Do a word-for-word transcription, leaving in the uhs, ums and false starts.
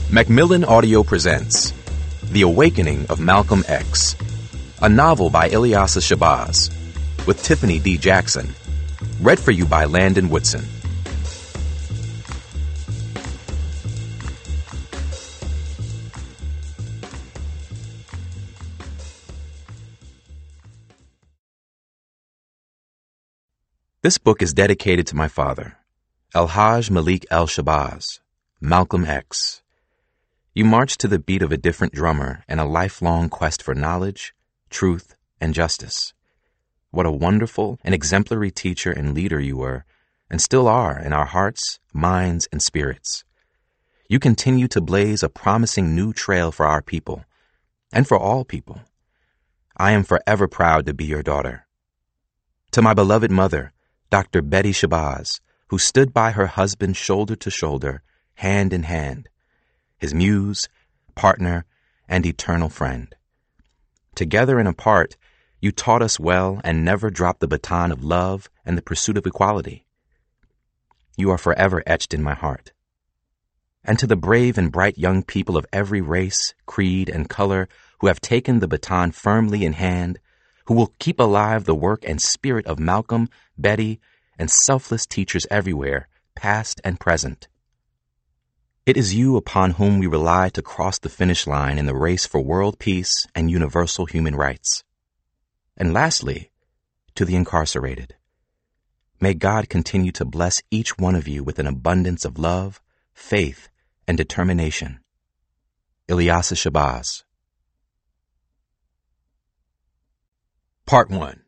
Macmillan Audio presents The Awakening of Malcolm X, a novel by Ilyasah Shabazz, with Tiffany D. Jackson, read for you by Landon Woodson. This book is dedicated to my father, Alhaj Malik El Shabazz, Malcolm X. You marched to the beat of a different drummer in a lifelong quest for knowledge, truth, and justice. What a wonderful and exemplary teacher and leader you were, and still are in our hearts, minds, and spirits. You continue to blaze a promising new trail for our people, and for all people. I am forever proud to be your daughter. To my beloved mother, Doctor Betty Shabazz, who stood by her husband shoulder to shoulder, hand in hand, his muse, partner, and eternal friend. Together and apart, you taught us well and never dropped the baton of love and the pursuit of equality. You are forever etched in my heart. And to the brave and bright young people of every race, creed, and color who have taken the baton firmly in hand, who will keep alive the work and spirit of Malcolm, Betty, and selfless teachers everywhere, past and present. It is you upon whom we rely to cross the finish line in the race for world peace and universal human rights. And lastly, to the incarcerated. May God continue to bless each one of you with an abundance of love, faith, and determination. Ilyasah Shabazz. Part one.